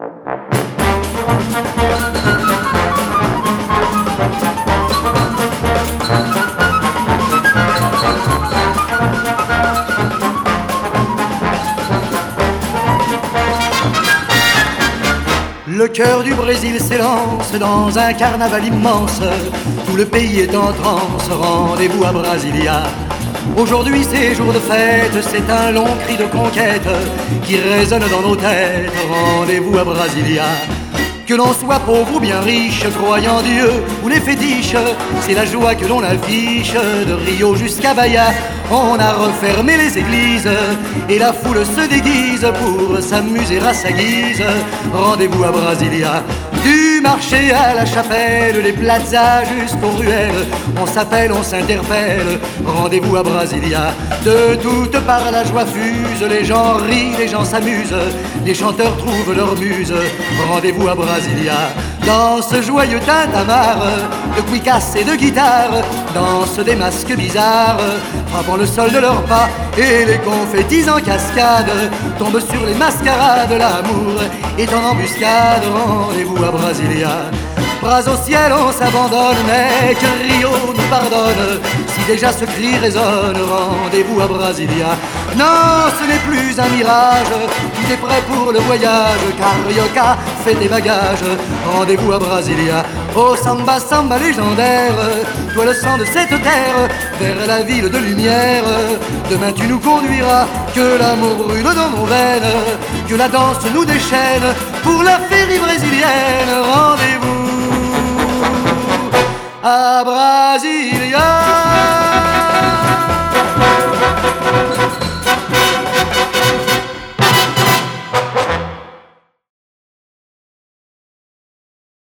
Le cœur du Brésil s'élance dans un carnaval immense. Tout le pays est en transe, rendez-vous à Brasilia. Aujourd'hui c'est jour de fête, c'est un long cri de conquête qui résonne dans nos têtes, rendez-vous à Brasilia. Que l'on soit pauvre ou bien riche, croyant Dieu ou les fétiches, c'est la joie que l'on affiche de Rio jusqu'à Bahia. On a refermé les églises et la foule se déguise pour s'amuser à sa guise. Rendez-vous à Brasilia. Du marché à la chapelle, les plazas jusqu'aux ruelles, on s'appelle, on s'interpelle. Rendez-vous à Brasilia. De toutes parts la joie fuse, les gens rient, les gens s'amusent, les chanteurs trouvent leur muse. Rendez-vous à Brasilia. Dans ce joyeux tintamarre de cuicas et de guitare, dansent des masques bizarres, frappant le sol de leurs pas, et les confettis en cascade tombent sur les mascarades. L'amour est en embuscade, rendez-vous à Brasilia. Bras au ciel, on s'abandonne, mais que Rio nous pardonne si déjà ce cri résonne. Rendez-vous à Brasilia. Non, ce n'est plus un mirage, tout est prêt pour le voyage, Carioca fait des bagages. Rendez-vous à Brasilia. Oh samba, samba légendaire, toi le sang de cette terre, vers la ville de lumière. Demain tu nous conduiras, que l'amour brûle dans nos veines, que la danse nous déchaîne pour la féerie brésilienne. Rendez-vous à Brasilia.